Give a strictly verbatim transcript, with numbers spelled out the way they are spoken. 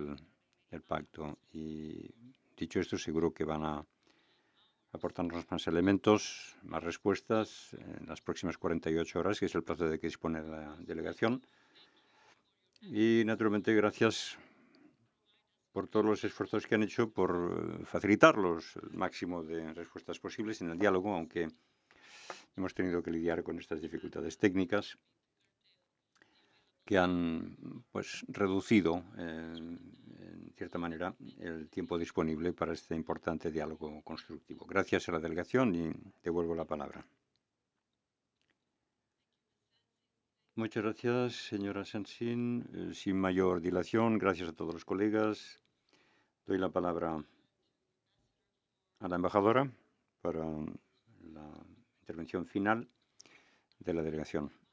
del, del pacto. Y dicho esto, seguro que van a aportarnos más elementos, más respuestas en las próximas cuarenta y ocho horas, que es el plazo de que dispone la delegación. Y, naturalmente, gracias por todos los esfuerzos que han hecho por facilitarlos el máximo de respuestas posibles en el diálogo, aunque hemos tenido que lidiar con estas dificultades técnicas que han pues reducido eh, en cierta manera el tiempo disponible para este importante diálogo constructivo. Gracias a la delegación y devuelvo la palabra. Muchas gracias, señora Sansin. Eh, sin mayor dilación, gracias a todos los colegas. Doy la palabra a la embajadora para la intervención final de la delegación.